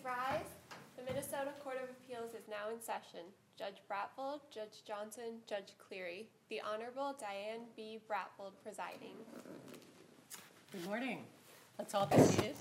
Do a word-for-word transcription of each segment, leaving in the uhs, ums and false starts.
Rise. The Minnesota Court of Appeals is now in session. Judge Bratfold, Judge Johnson, Judge Cleary. The Honorable Diane B. Bratfold presiding. Good morning. Let's all be seated.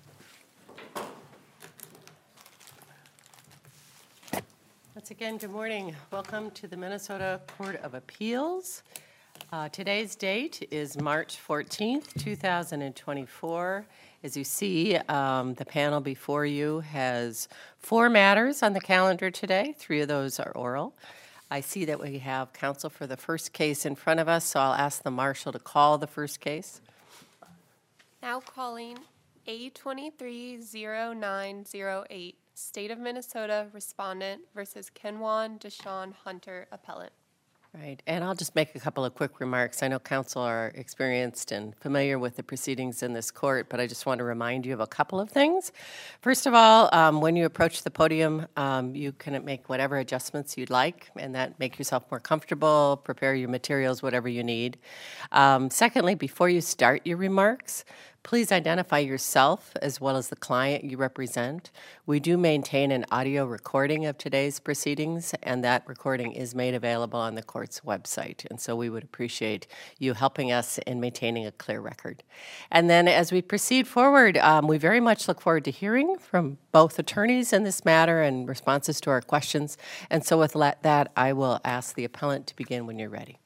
Once again, good morning. Welcome to the Minnesota Court of Appeals. Uh, today's date is March fourteenth, two thousand twenty-four. As you see, um, the panel before you has four matters on the calendar today. Three of those are oral. I see that we have counsel for the first case in front of us, so I'll ask the marshal to call the first case. Now calling A twenty-three oh nine oh eight, State of Minnesota Respondent versus Kenwan Deshawn Hunter Appellant. Right, and I'll just make a couple of quick remarks. I know counsel are experienced and familiar with the proceedings in this court, but I just want to remind you of a couple of things. First of all, um, when you approach the podium, um, you can make whatever adjustments you'd like, and that make yourself more comfortable, prepare your materials, whatever you need. Um, secondly, before you start your remarks, please identify yourself as well as the client you represent. We do maintain an audio recording of today's proceedings, and that recording is made available on the court's website. And so we would appreciate you helping us in maintaining a clear record. And then as we proceed forward, um, we very much look forward to hearing from both attorneys in this matter and responses to our questions. And so with that, I will ask the appellant to begin when you're ready.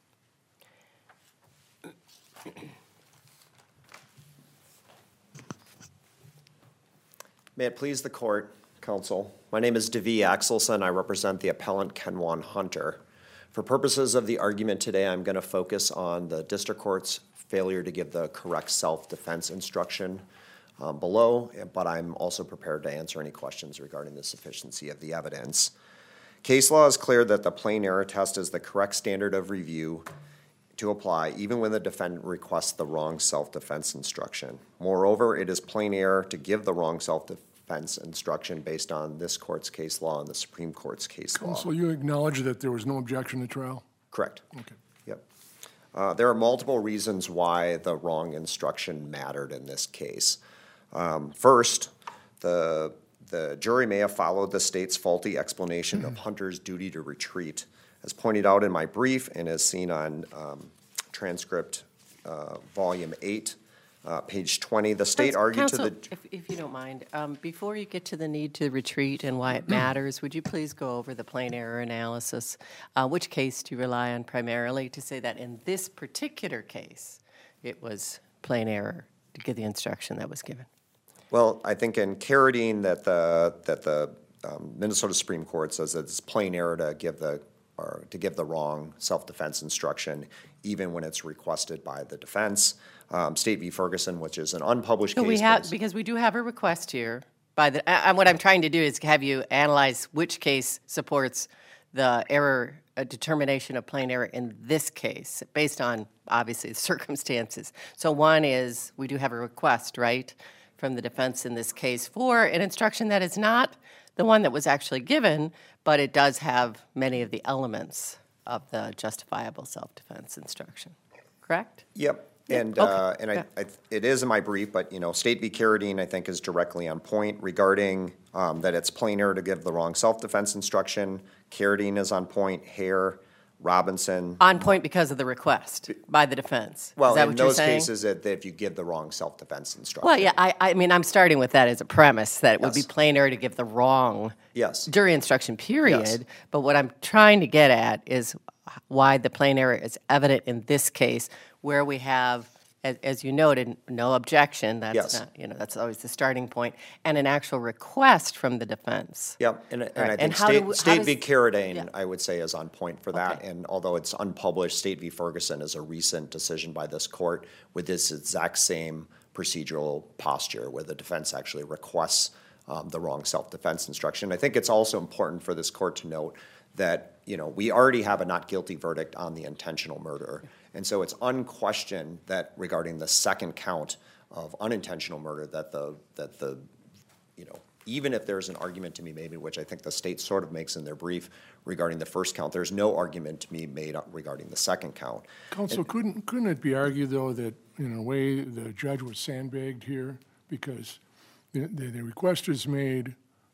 May it please the court, counsel. My name is Devi Axelson. I represent the appellant Kenwan Hunter. For purposes of the argument today, I'm going to focus on the district court's failure to give the correct self-defense instruction um, below, but I'm also prepared to answer any questions regarding the sufficiency of the evidence. Case law is clear that the plain error test is the correct standard of review to apply even when the defendant requests the wrong self-defense instruction. Moreover, it is plain error to give the wrong self-defense instruction based on this court's case law and the Supreme Court's case law. Counsel, you acknowledge that there was no objection to trial? Correct. Okay. Yep. Uh, there are multiple reasons why the wrong instruction mattered in this case. Um, first, the, the jury may have followed the state's faulty explanation of Hunter's duty to retreat. As pointed out in my brief and as seen on um, transcript uh, volume eight, uh, page twenty, the state Counsel, argued Counsel, to the... If, if you don't mind, um, before you get to the need to retreat and why it matters, would you please go over the plain error analysis? Uh, which case do you rely on primarily to say that in this particular case, it was plain error to give the instruction that was given? Well, I think in Carradine that the, that the um, Minnesota Supreme Court says that it's plain error to give the or to give the wrong self-defense instruction, even when it's requested by the defense. Um, State v. Ferguson, which is an unpublished So case. we have, because we do have a request here by the, and what I'm trying to do is have you analyze which case supports the error uh, determination of plain error in this case, based on, obviously, the circumstances. So one is, we do have a request, right, from the defense in this case for an instruction that is not the one that was actually given, but it does have many of the elements of the justifiable self-defense instruction, correct? Yep, and Okay. uh, and I, Yeah. I, it is in my brief, but you know, State v. Carradine I think is directly on point regarding um, that it's plain error to give the wrong self-defense instruction. Carradine is on point. Hare, Robinson. On point because of the request by the defense. Well, is that in what you're those saying? cases, that that if you give the wrong self-defense instruction. Well, yeah, I, I mean, I'm starting with that as a premise, that it would be Yes. plain error to give the wrong Yes. jury instruction, period. Yes. But what I'm trying to get at is why the plain error is evident in this case, where we have, as, as you noted, no objection. That's Yes. not, you know, that's always the starting point, and an actual request from the defense. Yep, and, and I Right. think And how State, do we- how State does- v. Carradine, yeah. I would say, is on point for that. Okay. And although it's unpublished, State v. Ferguson is a recent decision by this court with this exact same procedural posture, where the defense actually requests um, the wrong self-defense instruction. I think it's also important for this court to note that, you know, we already have a not guilty verdict on the intentional murder. And so it's unquestioned that regarding the second count of unintentional murder, that the, that the, you know, even if there's an argument to be made, which I think the state sort of makes in their brief regarding the first count, there's no argument to be made regarding the second count. Counsel, couldn't, couldn't it be argued, though, that in a way the judge was sandbagged here because the, the, the request is made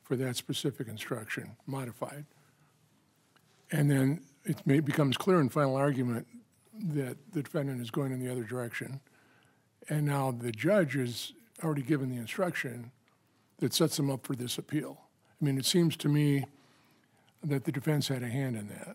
for that specific instruction, modified. And then it may, becomes clear in final argument that the defendant is going in the other direction. And now the judge has already given the instruction that sets him up for this appeal. I mean, it seems to me that the defense had a hand in that.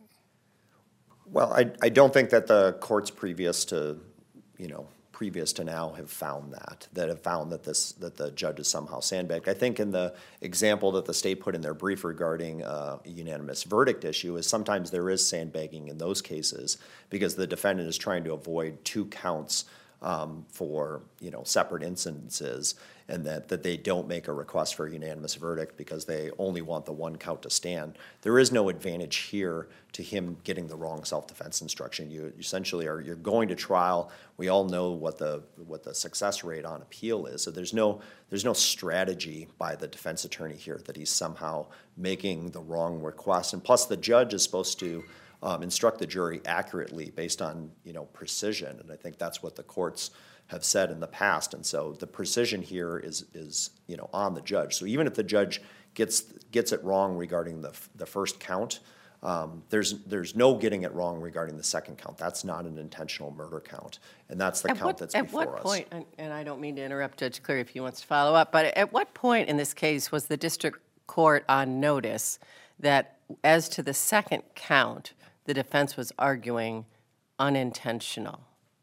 Well, I, I don't think that the courts previous to, you know, previous to now have found that, that have found that this, that the judge is somehow sandbagged. I think in the example that the state put in their brief regarding uh, a unanimous verdict issue is sometimes there is sandbagging in those cases because the defendant is trying to avoid two counts um, for, you know, separate instances, and that, that they don't make a request for a unanimous verdict because they only want the one count to stand. There is no advantage here to him getting the wrong self-defense instruction. You essentially are, you're going to trial. We all know what the what the success rate on appeal is. So there's no there's no strategy by the defense attorney here that he's somehow making the wrong request. And plus the judge is supposed to um, instruct the jury accurately based on, you know, precision. And I think that's what the courts have said in the past. And so the precision here is, is you know, on the judge. So even if the judge gets gets it wrong regarding the the first count, um, there's there's no getting it wrong regarding the second count. That's not an intentional murder count, and that's the At count what- that's At before what us. point, and- and I don't mean to interrupt Judge Cleary if he wants to follow up, but at what point in this case was the district court on notice that as to the second count, the defense was arguing unintentional?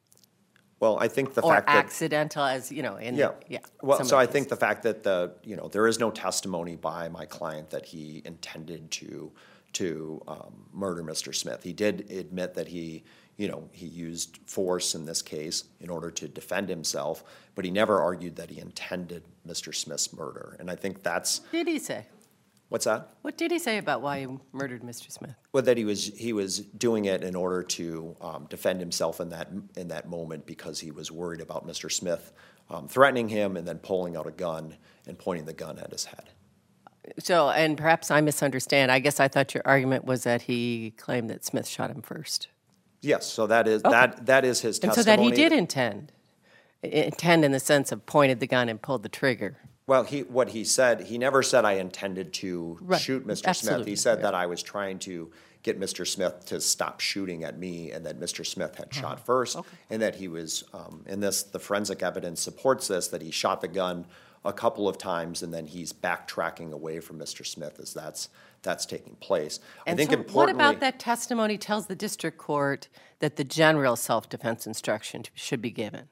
Well, I think the Or fact that accidental, as, you know, in, Yeah. the- yeah. Well, some so of I these. think the fact that the, you know, there is no testimony by my client that he intended to, to um, murder Mister Smith. He did admit that he, you know, he used force in this case in order to defend himself, but he never argued that he intended Mister Smith's murder. And I think that's, What did he say? what's that? What did he say about why he murdered Mister Smith? Well, that he was he was doing it in order to um, defend himself in that in that moment because he was worried about Mister Smith um, threatening him and then pulling out a gun and pointing the gun at his head. So, and perhaps I misunderstand. I guess I thought your argument was that he claimed that Smith shot him first. Yes, so that is that that is his And so testimony. that he did intend. I- Intend in the sense of pointed the gun and pulled the trigger. Well, he what he said, he never said I intended to Right, shoot Mister Smith. absolutely, He said yeah. that I was trying to get Mister Smith to stop shooting at me, and that Mister Smith had Uh-huh. shot first, and that he was. Um, and this, the forensic evidence supports this, that he shot the gun a couple of times, and then he's backtracking away from Mister Smith as that's that's taking place. I And think so what importantly, about that testimony tells the district court that the general self-defense instruction should be given?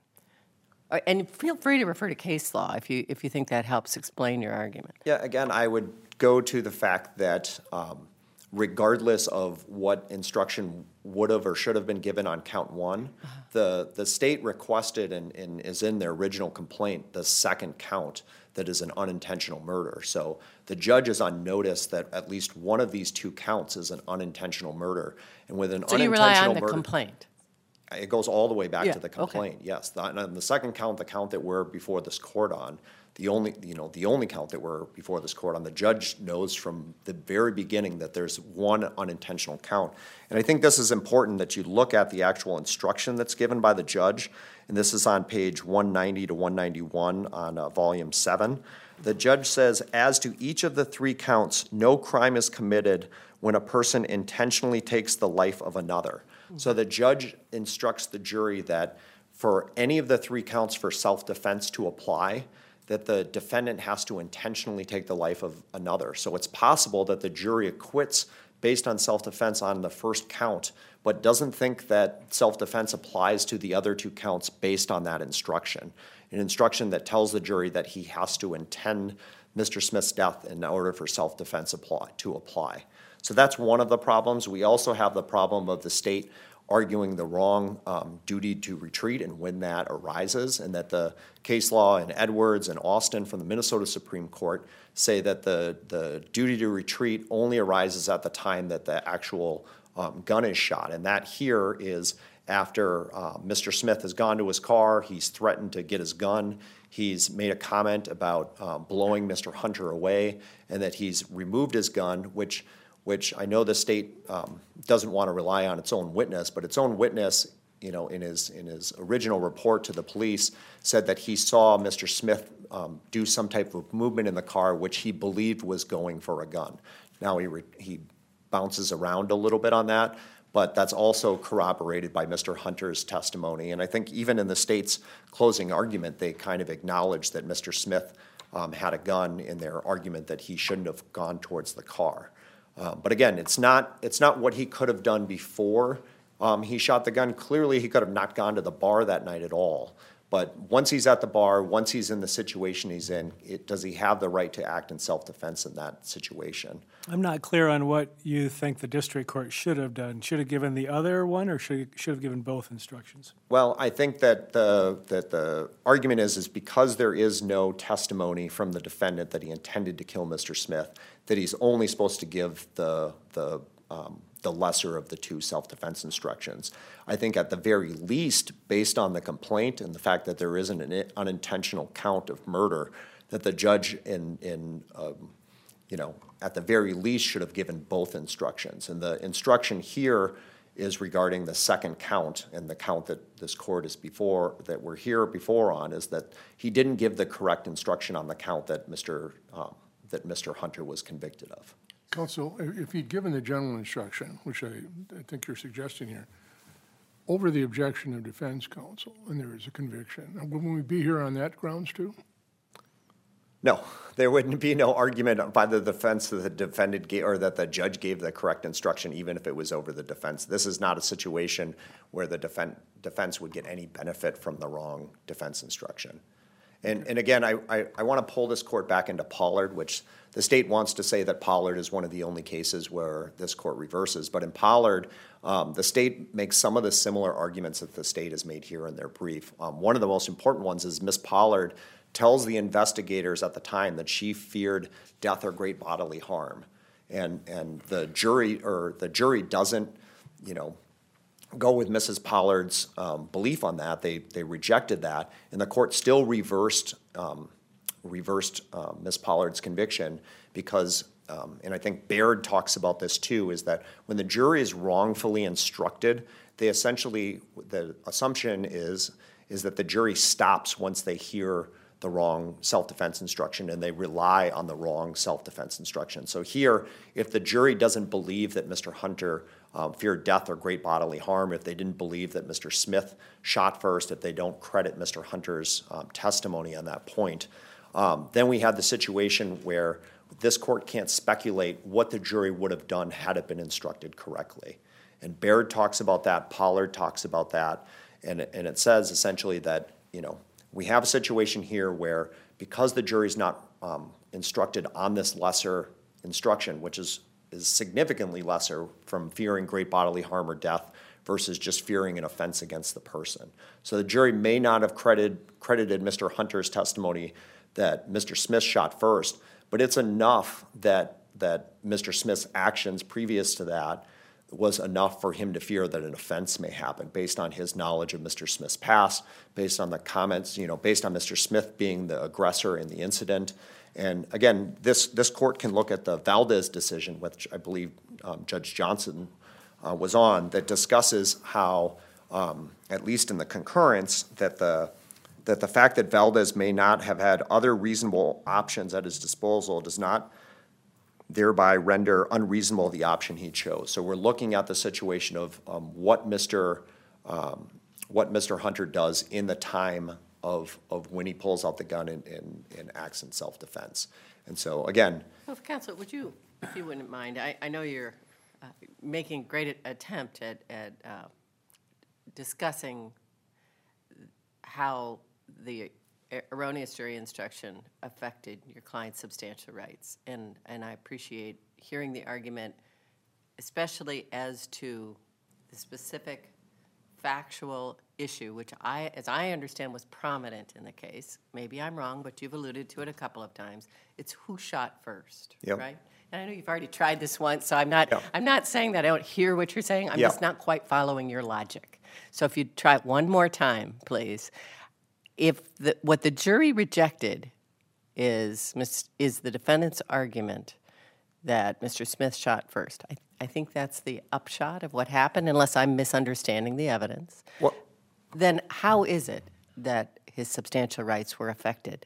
Uh, And feel free to refer to case law if you, if you think that helps explain your argument. Yeah, again, I would go to the fact that um, regardless of what instruction would have or should have been given on count one, the, the state requested and, and is in their original complaint, the second count that is an unintentional murder. So the judge is on notice that at least one of these two counts is an unintentional murder. And with an So you unintentional rely on the murder, complaint? it goes all the way back Yeah, to the okay. complaint, yes. The, and the second count, the count that we're before this court on, the only, you know, the only count that we're before this court on, the judge knows from the very beginning that there's one unintentional count. And I think this is important that you look at the actual instruction that's given by the judge, and this is on page one ninety to one ninety-one on uh, volume seven. The judge says, as to each of the three counts, no crime is committed when a person intentionally takes the life of another. So the judge instructs the jury that for any of the three counts for self-defense to apply, that the defendant has to intentionally take the life of another. So it's possible that the jury acquits based on self-defense on the first count, but doesn't think that self-defense applies to the other two counts based on that instruction. An instruction that tells the jury that he has to intend Mister Smith's death in order for self-defense apply, to apply. So that's one of the problems. We also have the problem of the state arguing the wrong um, duty to retreat and when that arises, and that the case law in Edwards and Austin from the Minnesota Supreme Court say that the, the duty to retreat only arises at the time that the actual um, gun is shot. And that here is after uh, Mister Smith has gone to his car, he's threatened to get his gun, he's made a comment about uh, blowing Mister Hunter away, and that he's removed his gun, which which I know the state um, doesn't want to rely on its own witness, but its own witness, you know, in his in his original report to the police, said that he saw Mister Smith um, do some type of movement in the car, which he believed was going for a gun. Now he, re- he bounces around a little bit on that, but that's also corroborated by Mister Hunter's testimony. And I think even in the state's closing argument, they kind of acknowledged that Mister Smith um, had a gun in their argument that he shouldn't have gone towards the car. Uh, but again, it's not, it's not what he could have done before um, he shot the gun. Clearly, he could have not gone to the bar that night at all. But once he's at the bar, once he's in the situation he's in, it, does he have the right to act in self-defense in that situation? I'm not clear on what you think the district court should have done. Should have given the other one, or should should have given both instructions? Well, I think that the that the argument is is because there is no testimony from the defendant that he intended to kill Mister Smith, that he's only supposed to give the the um, the lesser of the two self-defense instructions. I think at the very least, based on the complaint and the fact that there isn't an unintentional count of murder, that the judge in, in um, you know, at the very least should have given both instructions. And the instruction here is regarding the second count, and the count that this court is before, that we're here before on, is that he didn't give the correct instruction on the count that Mister Um, that Mister Hunter was convicted of. Counsel, if he'd given the general instruction, which I, I think you're suggesting here, over the objection of defense counsel, and there is a conviction, would we be here on that grounds too? No, there wouldn't be no argument by the defense that the defendant gave, or that the judge gave the correct instruction, even if it was over the defense. This is not a situation where the defen- defense would get any benefit from the wrong defense instruction. And, and again, I, I, I want to pull this court back into Pollard, which the state wants to say that Pollard is one of the only cases where this court reverses. But in Pollard, um, the state makes some of the similar arguments that the state has made here in their brief. Um, one of the most important ones is Miss Pollard tells the investigators at the time that she feared death or great bodily harm. And, and the jury, or the jury doesn't, you know, go with Missus Pollard's um, belief on that. They they rejected that, and the court still reversed um, reversed uh, Miss Pollard's conviction because, um, and I think Baird talks about this too, is that when the jury is wrongfully instructed, they essentially, the assumption is is that the jury stops once they hear the wrong self-defense instruction, and they rely on the wrong self-defense instruction. So here, if the jury doesn't believe that Mister Hunter um, feared death or great bodily harm, if they didn't believe that Mister Smith shot first, if they don't credit Mister Hunter's um, testimony on that point, um, then we have the situation where this court can't speculate what the jury would have done had it been instructed correctly. And Baird talks about that, Pollard talks about that, and it, and it says essentially that, you know, we have a situation here where because the jury's not um, instructed on this lesser instruction, which is, is significantly lesser from fearing great bodily harm or death versus just fearing an offense against the person. So the jury may not have credited, credited Mister Hunter's testimony that Mister Smith shot first, but it's enough that, that Mister Smith's actions previous to that was enough for him to fear that an offense may happen based on his knowledge of Mister Smith's past, based on the comments, you know, based on Mister Smith being the aggressor in the incident. And again, this, this court can look at the Valdez decision, which I believe um, Judge Johnson uh, was on, that discusses how, um, at least in the concurrence, that the that the fact that Valdez may not have had other reasonable options at his disposal does not thereby render unreasonable the option he chose. So we're looking at the situation of um, what Mister Um, what Mister Hunter does in the time of of when he pulls out the gun and, and, and acts in self-defense. And so again, Well, Counsel, would you, if you wouldn't mind, I, I know you're uh, making great attempt at, at uh, discussing how the erroneous jury instruction affected your client's substantial rights. And, and I appreciate hearing the argument, especially as to the specific factual issue, which I, as I understand, was prominent in the case. Maybe I'm wrong, but you've alluded to it a couple of times. It's who shot first, Yep. right? And I know you've already tried this once, so I'm not, Yep. I'm not saying that I don't hear what you're saying. I'm Yep. just not quite following your logic. So if you'd try it one more time, please. If the, what the jury rejected is mis- is the defendant's argument that Mister Smith shot first, I, I think that's the upshot of what happened, unless I'm misunderstanding the evidence. Well- Then how is it that his substantial rights were affected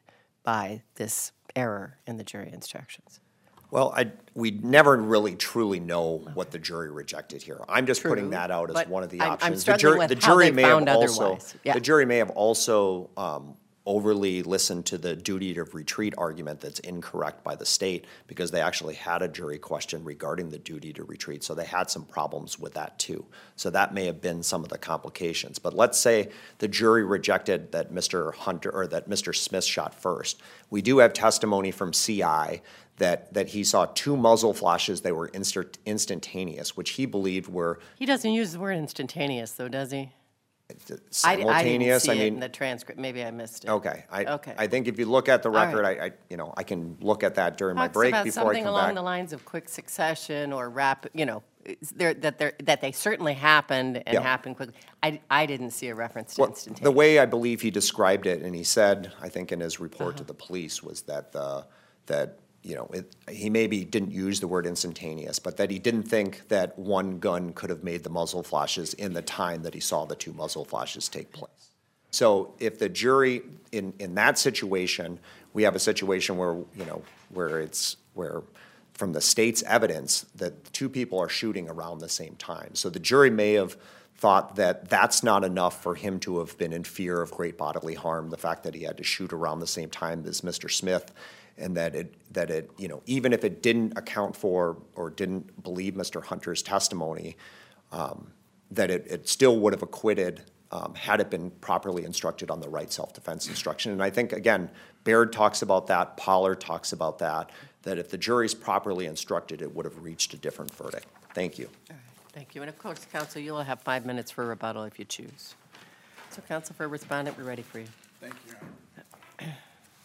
by this error in the jury instructions? Well, I, we never really truly know what the jury rejected here. I'm just putting True, that out as but one of the I'm- I'm options. The struggling jury, with the how jury they may have found also, otherwise. Yeah. the jury may have also um, overly listened to the duty to retreat argument that's incorrect by the state, because they actually had a jury question regarding the duty to retreat. So they had some problems with that too. So that may have been some of the complications. But let's say the jury rejected that Mister Hunter, or that Mister Smith shot first. We do have testimony from C I that, that he saw two muzzle flashes. They were instant, instantaneous, which he believed were He doesn't use the word instantaneous, though, does he? I, d- I didn't simultaneous. see I it mean, in the transcript. Maybe I missed it. okay. I, Okay. I think if you look at the All right. record, I, I, you know, I can look at that during my Talks break about before I something come along back. the lines of quick succession or rapid, you know, is there, that there, that they certainly happened and Yeah. happened quickly. I, I didn't see a reference to Well, instantaneous. the way I believe he described it, and he said, I think in his report Uh-huh. to the police, was that the, that, you know, it, he maybe didn't use the word instantaneous, but that he didn't think that one gun could have made the muzzle flashes in the time that he saw the two muzzle flashes take place. So if the jury, in, in that situation, we have a situation where, you know, where it's, where from the state's evidence, that two people are shooting around the same time. So the jury may have thought that that's not enough for him to have been in fear of great bodily harm, the fact that he had to shoot around the same time as Mister Smith, and that it, that it, you know, even if it didn't account for or didn't believe Mister Hunter's testimony, um, that it, it still would have acquitted um, had it been properly instructed on the right self-defense instruction. And I think, again, Baird talks about that, Pollard talks about that, that if the jury's properly instructed, it would have reached a different verdict. Thank you. All right, thank you. And of course, counsel, you'll have five minutes for rebuttal if you choose. So, counsel, for respondent, we're ready for you. Thank you, Your Honor.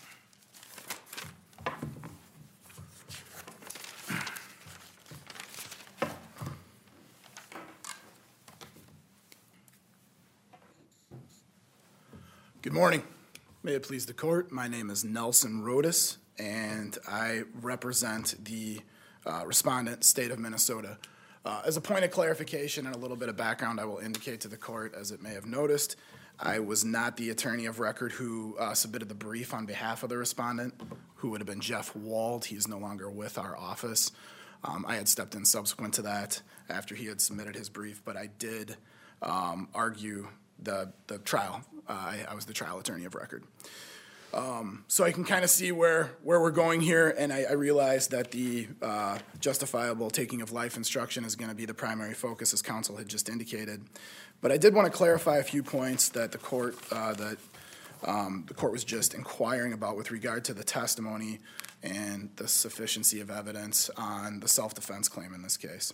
Good morning. May it please the court. My name is Nelson Rodas, and I represent the uh, respondent, state of Minnesota. Uh, as a point of clarification and a little bit of background, I will indicate to the court, as it may have noticed, I was not the attorney of record who uh, submitted the brief on behalf of the respondent, who would have been Jeff Wald. He is no longer with our office. Um, I had stepped in subsequent to that after he had submitted his brief, but I did um, argue the, the trial. Uh, I, I was the trial attorney of record. Um, so I can kind of see where, where we're going here, and I, I realize that the uh, justifiable taking of life instruction is going to be the primary focus, as counsel had just indicated. But I did want to clarify a few points that the court uh, that um, the court was just inquiring about with regard to the testimony and the sufficiency of evidence on the self-defense claim in this case.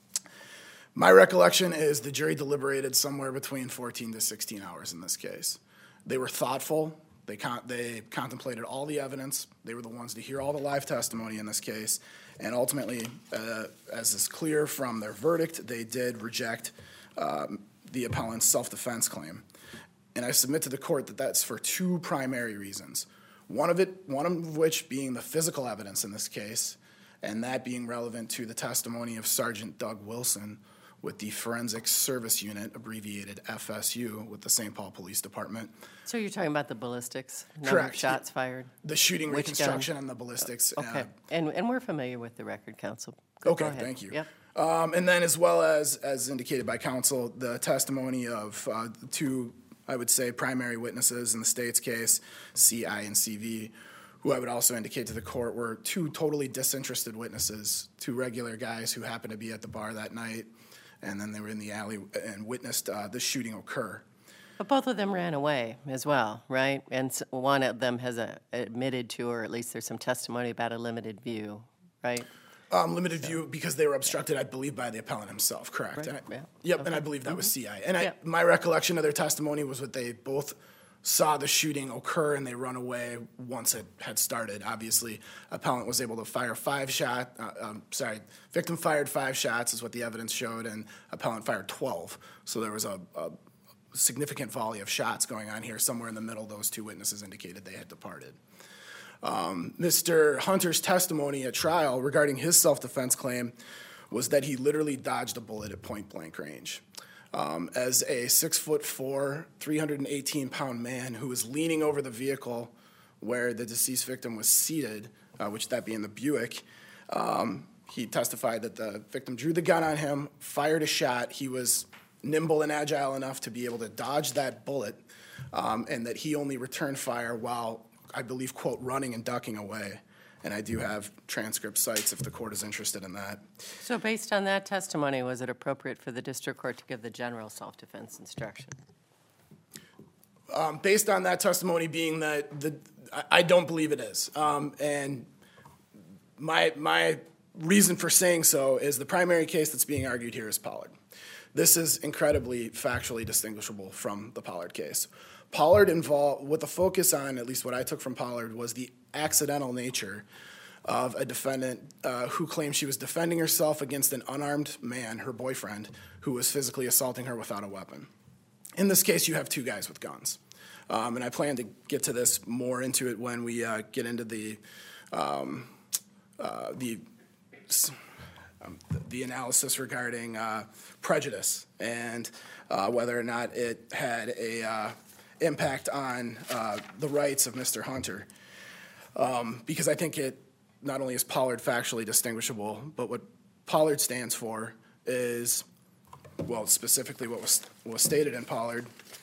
My recollection is the jury deliberated somewhere between fourteen to sixteen hours in this case. They were thoughtful. They, con- they contemplated all the evidence. They were the ones to hear all the live testimony in this case. And ultimately, uh, as is clear from their verdict, they did reject um, the appellant's self-defense claim. And I submit to the court that that's for two primary reasons. One of it, one of which being the physical evidence in this case, and that being relevant to the testimony of Sergeant Doug Wilson with the Forensic Service Unit, abbreviated F S U, with the Saint Paul Police Department. So you're talking about the ballistics? Number Correct. of shots fired? The shooting Which reconstruction gun? and the ballistics. Okay, uh, and, and we're familiar with the record, counsel. Go- go Okay, ahead. thank you. Yep. Um, and then as well as, as indicated by counsel, the testimony of uh, the two, I would say, primary witnesses in the state's case, C I and C V, who I would also indicate to the court were two totally disinterested witnesses, two regular guys who happened to be at the bar that night, and then they were in the alley and witnessed uh, the shooting occur. But both of them ran away as well, right? And s- one of them has a, admitted to, or at least there's some testimony about a limited view, right? Um, limited view because they were obstructed, I believe, by the appellant himself, correct? Right, And I- yeah. Yep, and I believe that was C I. And I, Yeah. my recollection of their testimony was that they both saw the shooting occur and they run away once it had started. Obviously, appellant was able to fire five shot, uh, um, sorry, victim fired five shots is what the evidence showed, and appellant fired twelve. So there was a, a significant volley of shots going on here. Somewhere in the middle, those two witnesses indicated they had departed. Um, Mister Hunter's testimony at trial regarding his self-defense claim was that he literally dodged a bullet at point-blank range. Um, as a six foot four, three hundred eighteen pound man who was leaning over the vehicle where the deceased victim was seated, uh, which that being the Buick. Um, he testified that the victim drew the gun on him, fired a shot. He was nimble and agile enough to be able to dodge that bullet, um, and that he only returned fire while, I believe, quote, running and ducking away. And I do have transcript cites if the court is interested in that. So based on that testimony, was it appropriate for the district court to give the general self-defense instruction? Um, based on that testimony being that the, I, I don't believe it is. Um, and my, my reason for saying so is the primary case that's being argued here is Pollard. This is incredibly factually distinguishable from the Pollard case. Pollard involved, what the focus on, at least what I took from Pollard, was the accidental nature of a defendant uh, who claimed she was defending herself against an unarmed man, her boyfriend, who was physically assaulting her without a weapon. In this case, you have two guys with guns. Um, and I plan to get to this more into it when we uh, get into the, um, uh, the, um, the analysis regarding uh, prejudice and uh, whether or not it had a uh, impact on uh, the rights of Mister Hunter. Um, because I think it not only is Pollard factually distinguishable, but what Pollard stands for is, well, specifically what was, was stated in Pollard.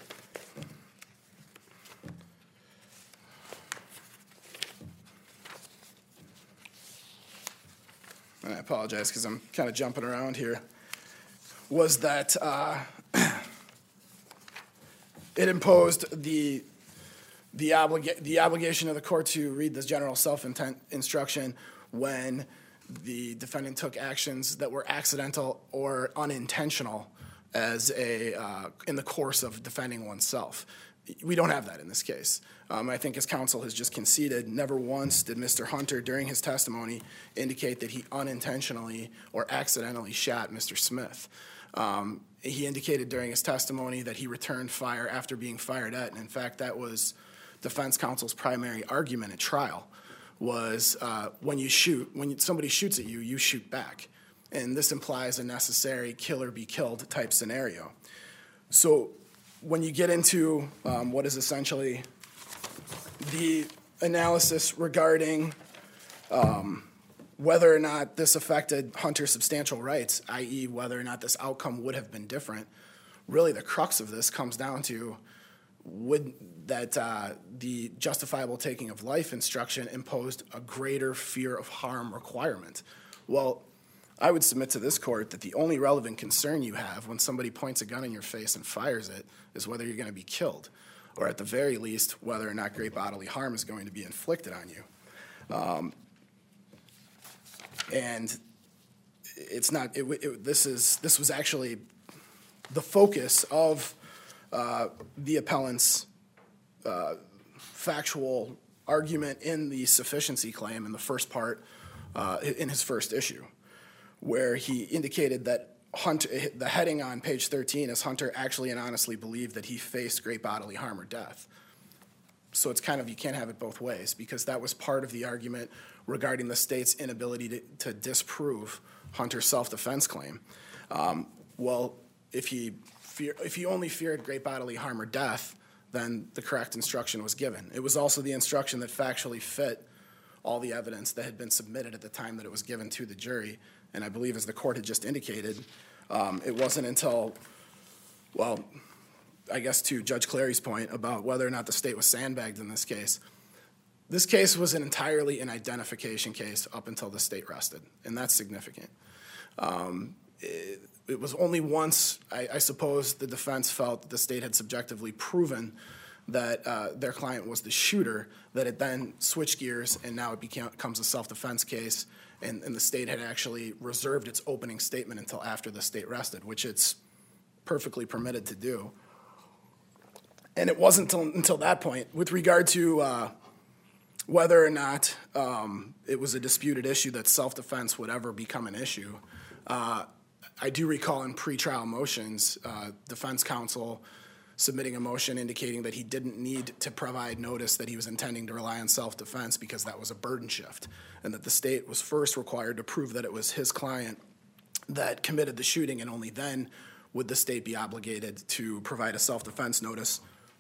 And I apologize because I'm kind of jumping around here, was that uh, it imposed the the, obliga- the obligation of the court to read this general self-intent instruction when the defendant took actions that were accidental or unintentional as a uh, in the course of defending oneself. We don't have that in this case. Um, I think his counsel has just conceded, never once did Mister Hunter, during his testimony, indicate that he unintentionally or accidentally shot Mister Smith. Um, he indicated during his testimony that he returned fire after being fired at, and in fact, that was defense counsel's primary argument at trial, was uh, when you shoot, when somebody shoots at you, you shoot back. And this implies a necessary kill or be killed type scenario. So when you get into um, what is essentially the analysis regarding um, whether or not this affected Hunter's substantial rights, that is whether or not this outcome would have been different, really the crux of this comes down to would that uh, the justifiable taking of life instruction imposed a greater fear of harm requirement. Well, I would submit to this court that the only relevant concern you have when somebody points a gun in your face and fires it is whether you're going to be killed, or at the very least, whether or not great bodily harm is going to be inflicted on you. Um, and it's not, it, it, this is, this was actually the focus of uh, the appellant's uh, factual argument in the sufficiency claim in the first part, uh, in his first issue, where he indicated that Hunter, the heading on page thirteen is Hunter actually and honestly believed that he faced great bodily harm or death. So it's kind of, you can't have it both ways, because that was part of the argument regarding the state's inability to, to disprove Hunter's self-defense claim. Um, well, if he, fear, if he only feared great bodily harm or death, then the correct instruction was given. It was also the instruction that factually fit all the evidence that had been submitted at the time that it was given to the jury. And I believe, as the court had just indicated, um, it wasn't until, well, I guess to Judge Clary's point about whether or not the state was sandbagged in this case, this case was an entirely an identification case up until the state rested, and that's significant. Um, it, it was only once, I, I suppose, the defense felt that the state had subjectively proven that uh, their client was the shooter, that it then switched gears, and now it became, becomes a self-defense case, and, and the state had actually reserved its opening statement until after the state rested, which it's perfectly permitted to do. And it wasn't until, until that point, with regard to uh, whether or not um, it was a disputed issue that self-defense would ever become an issue, uh, I do recall in pretrial motions, uh, defense counsel submitting a motion indicating that he didn't need to provide notice that he was intending to rely on self-defense because that was a burden shift, and that the state was first required to prove that it was his client that committed the shooting, and only then would the state be obligated to provide a self-defense notice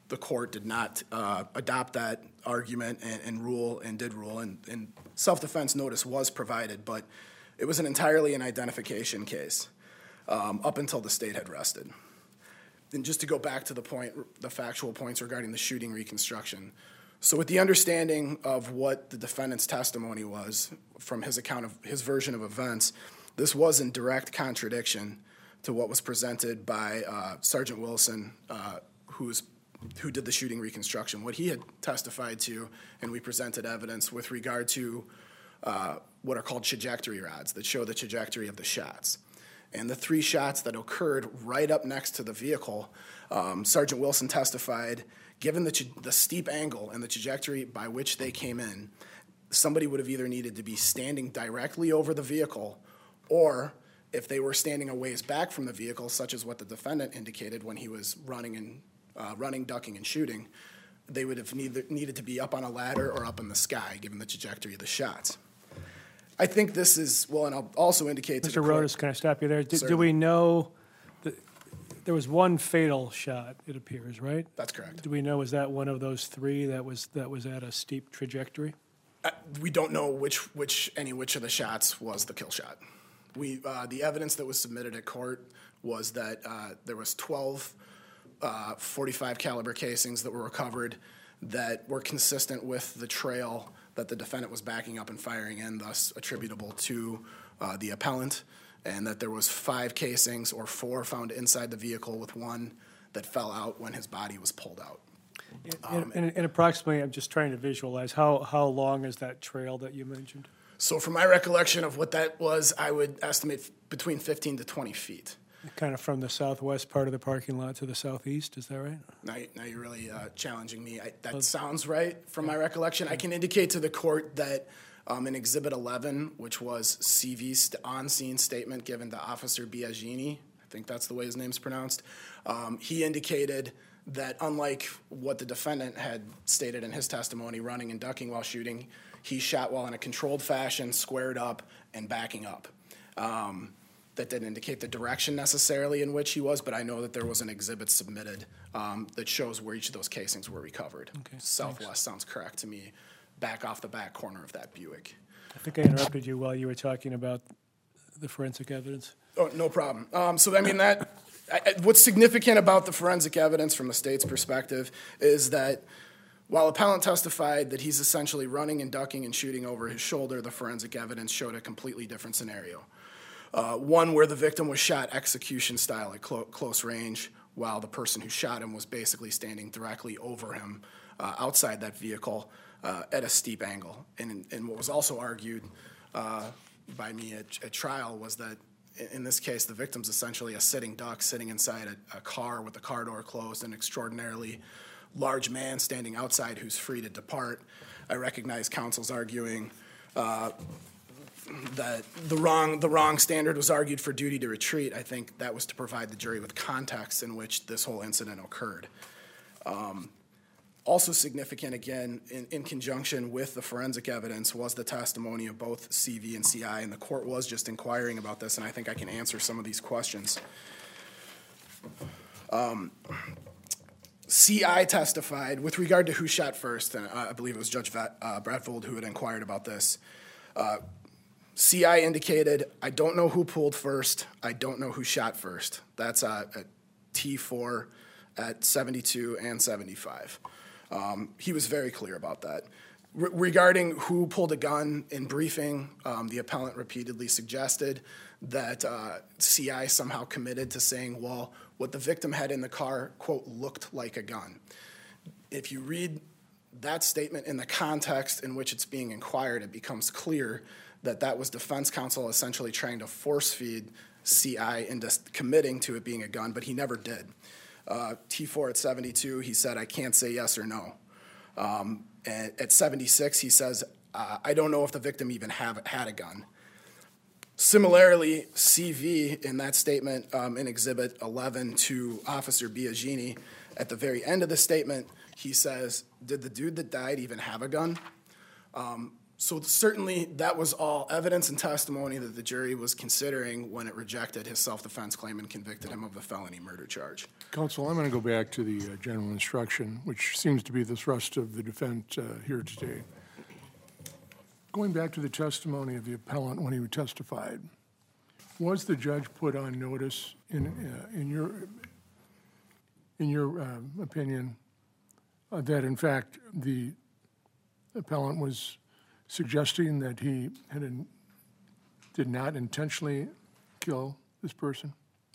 the court did not uh, adopt that argument and, and rule and did rule, and, and self-defense notice was provided, but it was an entirely an identification case um, up until the state had rested. And just to go back to the point, the factual points regarding the shooting reconstruction. So with the understanding of what the defendant's testimony was from his account of his version of events, this was in direct contradiction to what was presented by uh, Sergeant Wilson, uh, who's who did the shooting reconstruction, what he had testified to, and we presented evidence with regard to uh, what are called trajectory rods that show the trajectory of the shots. And the three shots that occurred right up next to the vehicle, um, Sergeant Wilson testified, given the, tra- the steep angle and the trajectory by which they came in, somebody would have either needed to be standing directly over the vehicle, or if they were standing a ways back from the vehicle, such as what the defendant indicated when he was running and Uh, running, ducking, and shooting, they would have neither, needed to be up on a ladder or up in the sky, given the trajectory of the shots. I think this is, well, and I'll also indicate to Mister the court- Rodas, can I stop you there? Do, do Certainly. we know, that there was one fatal shot, it appears, right? That's correct. Do we know, was that one of those three that was, that was at a steep trajectory? Uh, we don't know which, which, any which of the shots was the kill shot. We, uh, the evidence that was submitted at court was that uh, there was twelve Uh, forty-five caliber casings that were recovered that were consistent with the trail that the defendant was backing up and firing in, thus attributable to uh, the appellant, and that there was five casings or four found inside the vehicle with one that fell out when his body was pulled out. And, and, and approximately, I'm just trying to visualize, how, how long is that trail that you mentioned? So from my recollection of what that was, I would estimate f- between fifteen to twenty feet. Kind of from the southwest part of the parking lot to the southeast, is that right? Now, you- now you're really uh, challenging me. I, that sounds right from my recollection. I can indicate to the court that um, in Exhibit eleven, which was C V's on-scene statement given to Officer Biagini, I think that's the way his name's pronounced, um, he indicated that unlike what the defendant had stated in his testimony, running and ducking while shooting, he shot while in a controlled fashion, squared up, and backing up. Um, That didn't indicate the direction necessarily in which he was, but I know that there was an exhibit submitted um, that shows where each of those casings were recovered. Okay, Southwest sounds correct to me, back off the back corner of that Buick. I think I interrupted you while you were talking about the forensic evidence. Oh, no problem. Um, so, I mean, that, I, I- what's significant about the forensic evidence from the state's perspective is that while appellant testified that he's essentially running and ducking and shooting over his shoulder, the forensic evidence showed a completely different scenario. Uh, one where the victim was shot execution style at clo- close range, while the person who shot him was basically standing directly over him uh, outside that vehicle uh, at a steep angle. And, and what was also argued uh, by me at, at trial was that in, in this case, the victim's essentially a sitting duck sitting inside a, a car with the car door closed, an extraordinarily large man standing outside who's free to depart. I recognize counsel's arguing uh, that the wrong the wrong standard was argued for duty to retreat. I think that was to provide the jury with context in which this whole incident occurred. Um, also significant, again, in, in conjunction with the forensic evidence, was the testimony of both C V and C I, and the court was just inquiring about this, and I think I can answer some of these questions. Um, C I testified with regard to who shot first, and I believe it was Judge Vet, uh, Bradfold who had inquired about this. Uh, C I indicated, I don't know who pulled first, I don't know who shot first. That's uh, at T four at seventy-two and seventy-five. Um, he was very clear about that. Re- regarding who pulled a gun in briefing, um, the appellant repeatedly suggested that uh, C I somehow committed to saying, well, what the victim had in the car, quote, looked like a gun. If you read that statement in the context in which it's being inquired, it becomes clear that that was defense counsel essentially trying to force feed C I into committing to it being a gun, but he never did. Uh, T four at seventy-two, he said, I can't say yes or no. Um, and at seventy-six, he says, uh, I don't know if the victim even have, had a gun. Similarly, C V in that statement um, in Exhibit eleven to Officer Biagini, at the very end of the statement, he says, did the dude that died even have a gun? Um, So certainly that was all evidence and testimony that the jury was considering when it rejected his self-defense claim and convicted him of the felony murder charge. Counsel, I'm going to go back to the uh, general instruction, which seems to be the thrust of the defense uh, here today. Going back to the testimony of the appellant when he testified, was the judge put on notice, in uh, in your in your uh, opinion, uh, that in fact the appellant was suggesting that he had in, did not intentionally kill this person?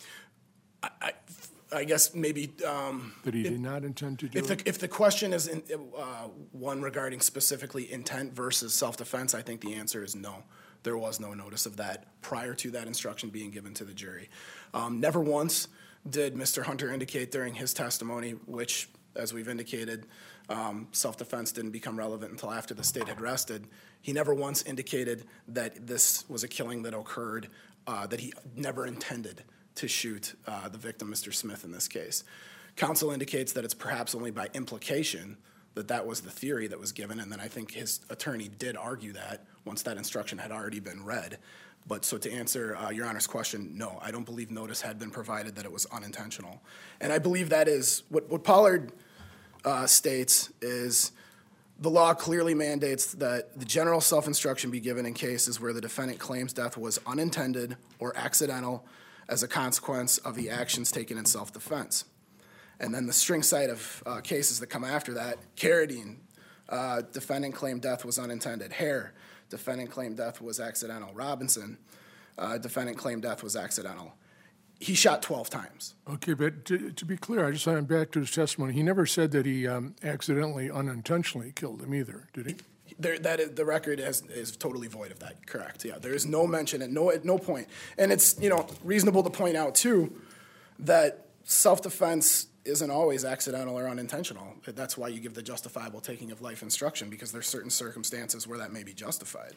I, I, I guess maybe um, That he if, did not intend to do if it? the if the question is in, uh, one regarding specifically intent versus self-defense, I think the answer is no. There was no notice of that prior to that instruction being given to the jury. Um, never once did Mister Hunter indicate during his testimony, which, as we've indicated, um, self-defense didn't become relevant until after the state had rested. He never once indicated that this was a killing that occurred, uh, that he never intended to shoot uh, the victim, Mister Smith, in this case. Counsel indicates that it's perhaps only by implication that that was the theory that was given, and then I think his attorney did argue that once that instruction had already been read. But so to answer uh, Your Honor's question, no, I don't believe notice had been provided that it was unintentional. And I believe that is, what, what Pollard uh, states is the law clearly mandates that the general self-instruction be given in cases where the defendant claims death was unintended or accidental as a consequence of the actions taken in self-defense. And then the string cite of uh, cases that come after that, Carradine, uh, defendant claimed death was unintended. Hare, defendant claimed death was accidental. Robinson, uh, defendant claimed death was accidental. He shot twelve times. Okay, but to, to be clear, I just went back to his testimony. He never said that he um, accidentally, unintentionally killed him either, did he? There, that is, the record is, is totally void of that, correct. Yeah, there is no mention at no, at no point. And it's, you know, reasonable to point out, too, that self-defense isn't always accidental or unintentional. That's why you give the justifiable taking of life instruction, because there's certain circumstances where that may be justified.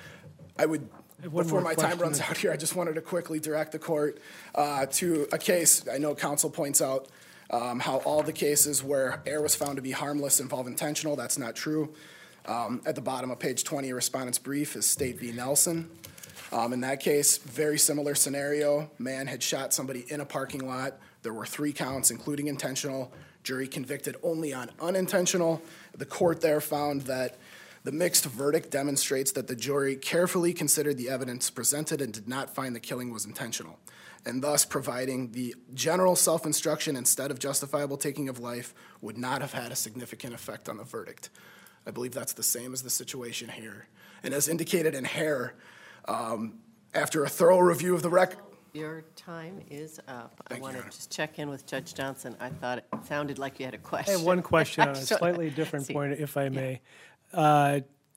I would, one before more my time question. runs out here, I just wanted to quickly direct the court uh, to a case. I know counsel points out um, how all the cases where error was found to be harmless involve intentional. That's not true. Um, at the bottom of page twenty, respondent's brief is State v. Nelson. Um, in that case, very similar scenario. Man had shot somebody in a parking lot. There were three counts, including intentional. Jury convicted only on unintentional. The court there found that the mixed verdict demonstrates that the jury carefully considered the evidence presented and did not find the killing was intentional, and thus providing the general self-instruction instead of justifiable taking of life would not have had a significant effect on the verdict. I believe that's the same as the situation here. And as indicated in Hare, um, after a thorough review of the record, Your time is up. I Thank you, want Your to Honor. just check in with Judge Johnson. I thought it sounded like you had a I question. have one question on a So- slightly different see. point, if I may. Uh,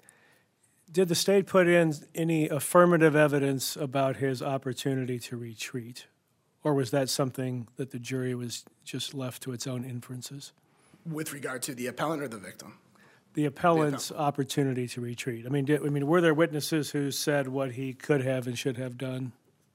Did the state put in any affirmative evidence about his opportunity to retreat? Or was that something that the jury was just left to its own inferences? with regard to the appellant or the victim? The appellant's opportunity to retreat. I mean, did, I mean, were there witnesses who said what he could have and should have done?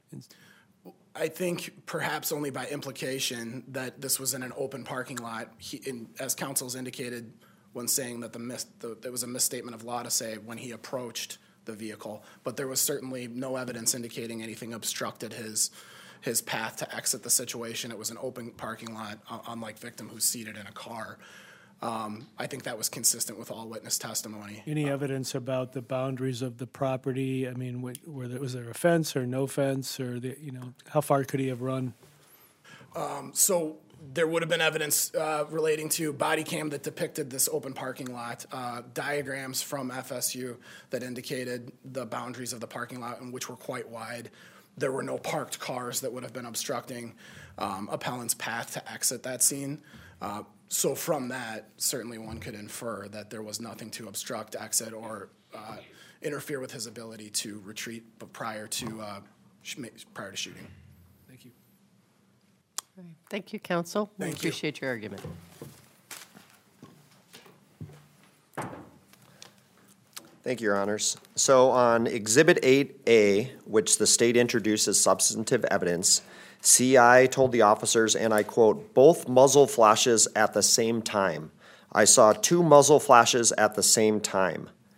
I think perhaps only by implication that this was in an open parking lot. He, in, as counsel's indicated when saying that the, mis, the there was a misstatement of law to say when he approached the vehicle, but there was certainly no evidence indicating anything obstructed his his path to exit the situation. It was an open parking lot, uh, unlike victim who's seated in a car. Um, I think that was consistent with all witness testimony. Any evidence about the boundaries of the property? I mean, wa- were there, was there a fence or no fence, or the, you know, how far could he have run? Um, so there would have been evidence uh, relating to body cam that depicted this open parking lot, uh, diagrams from F S U that indicated the boundaries of the parking lot, and which were quite wide. There were no parked cars that would have been obstructing um, appellant's path to exit that scene. Uh, so from that, certainly one could infer that there was nothing to obstruct exit or uh, interfere with his ability to retreat, but prior to uh, sh- prior to shooting. Thank you. Thank you, counsel. We Thank you. appreciate your argument. Thank you, Your Honors. So on Exhibit eight A, which the state introduced as substantive evidence, C I told the officers, and I quote, "both muzzle flashes at the same time. I saw two muzzle flashes at the same time."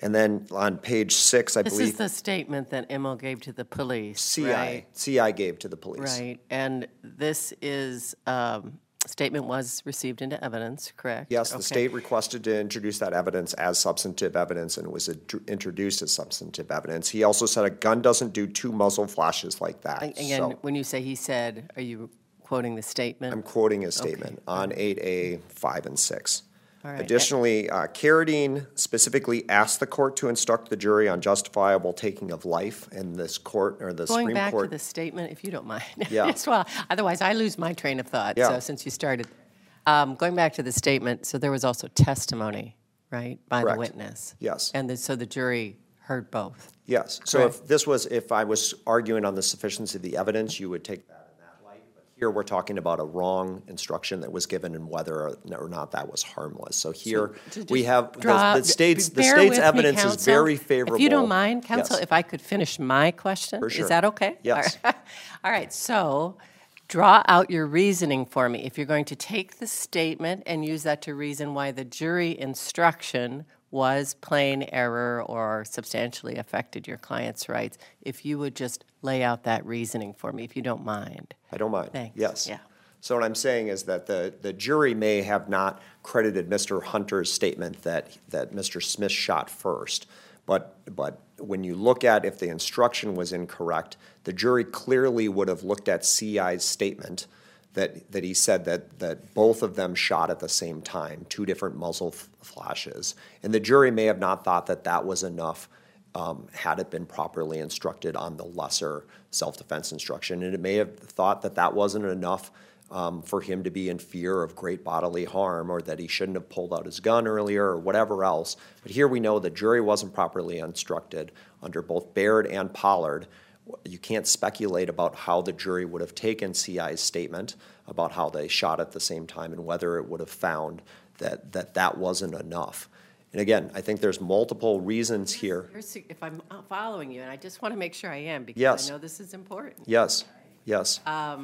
And then on page six, I This is believe, the statement that Emil gave to the police, C I, right? C I gave to the police. Right, and this is, um, statement was received into evidence, correct? Yes, the Okay. state requested to introduce that evidence as substantive evidence, and it was int- introduced as substantive evidence. He also said a gun doesn't do two muzzle flashes like that. Again, So when you say he said, are you quoting the statement? I'm quoting his statement on eight A, five and six. All right. Additionally, uh, Carradine specifically asked the court to instruct the jury on justifiable taking of life, and this court, or the Going Supreme back to Court. the statement, if you don't mind. Yeah. Yes, well, otherwise I lose my train of thought, Yeah. so since you started. Um, Going back to the statement, so there was also testimony, right, by the Correct. witness? Yes. And the- so the jury heard both? Yes, so if this was, if I was arguing on the sufficiency of the evidence, you would take that in that light. But here, we're talking about a wrong instruction that was given and whether or not that was harmless. So here, To we just have, the- draw- the state's, the bear state's with me, evidence is counsel. very favorable. If you don't mind, counsel, Yes. if I could finish my question? For sure. Is that okay? Yes. All right. All right, so draw out your reasoning for me. If you're going to take the statement and use that to reason why the jury instruction was plain error or substantially affected your client's rights, if you would just lay out that reasoning for me, if you don't mind. I don't mind. Thanks. Yes. Yeah. So what I'm saying is that the, the jury may have not credited Mister Hunter's statement that, that Mister Smith shot first. But, but when you look at if the instruction was incorrect, the jury clearly would have looked at C I's statement that, that he said that, that both of them shot at the same time, two different muzzle f- flashes. And the jury may have not thought that that was enough um, had it been properly instructed on the lesser self-defense instruction. And it may have thought that that wasn't enough um, for him to be in fear of great bodily harm, or that he shouldn't have pulled out his gun earlier, or whatever else. But here we know the jury wasn't properly instructed under both Baird and Pollard. You can't speculate about how the jury would have taken C I's statement about how they shot at the same time and whether it would have found that that, that wasn't enough. And again, I think there's multiple reasons here. You're su- If I'm uh, following you, and I just want to make sure I am, because Yes. I know this is important. Yes, yes,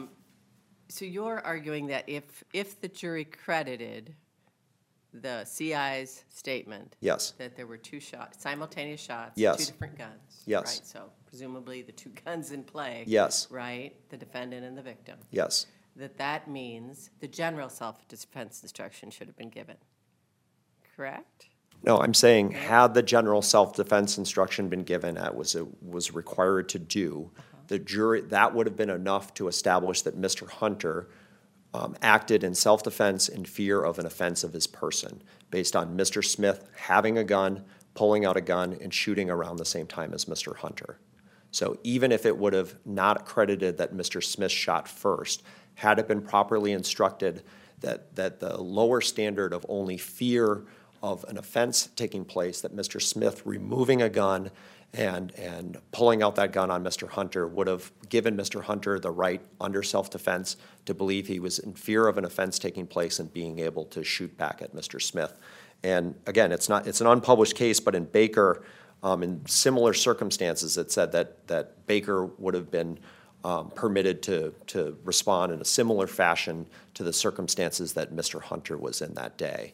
So you're arguing that if, if the jury credited the C I's statement. yes, That there were two shots, simultaneous shots. Yes. Two different guns. Yes. Right, so presumably the two guns in play. Yes. Right, the defendant and the victim. yes. That that means the general self-defense instruction should have been given. Correct? No, I'm saying, had the general self-defense instruction been given, that was, a- was required to do, the jury, that would have been enough to establish that Mister Hunter um, acted in self-defense in fear of an offense of his person, based on Mister Smith having a gun, pulling out a gun, and shooting around the same time as Mister Hunter. So even if it would have not credited that Mister Smith shot first, had it been properly instructed that, that the lower standard of only fear of an offense taking place, that Mister Smith removing a gun and, and pulling out that gun on Mister Hunter would have given Mister Hunter the right under self-defense to believe he was in fear of an offense taking place and being able to shoot back at Mister Smith. And again, it's not, it's an unpublished case, but in Baker, um, in similar circumstances, it said that, that Baker would have been um, permitted to, to respond in a similar fashion to the circumstances that Mister Hunter was in that day.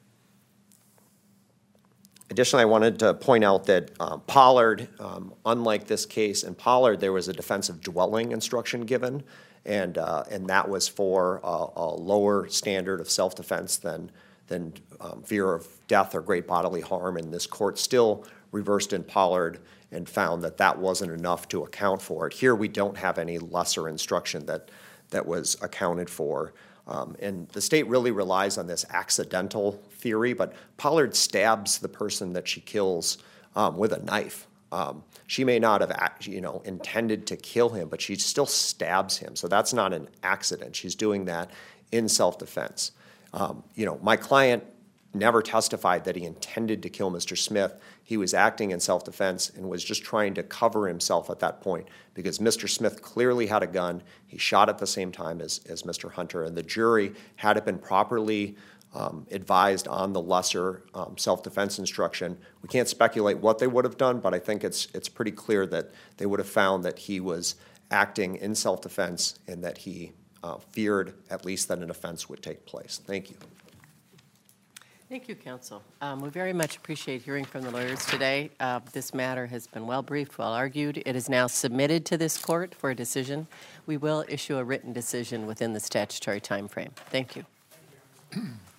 Additionally, I wanted to point out that um, Pollard, um, unlike this case, in Pollard, there was a defensive dwelling instruction given, and, uh, and that was for a, a lower standard of self-defense than, than um, fear of death or great bodily harm, and this court still reversed in Pollard and found that that wasn't enough to account for it. Here, we don't have any lesser instruction that, that was accounted for. Um, and the state really relies on this accidental theory, but Pollard stabs the person that she kills um, with a knife. Um, she may not have, act, you know, intended to kill him, but she still stabs him. So that's not an accident. She's doing that in self-defense. Um, you know, my client never testified that he intended to kill Mister Smith. He was acting in self-defense and was just trying to cover himself at that point because Mister Smith clearly had a gun. He shot at the same time as, as Mister Hunter, and the jury, had it been properly um, advised on the lesser um, self-defense instruction, we can't speculate what they would have done, but I think it's, it's pretty clear that they would have found that he was acting in self-defense and that he uh, feared at least that an offense would take place. Thank you. Thank you, counsel. Um, We very much appreciate hearing from the lawyers today. Uh, This matter has been well briefed, well argued. It is now submitted to this court for a decision. We will issue a written decision within the statutory timeframe. Thank you.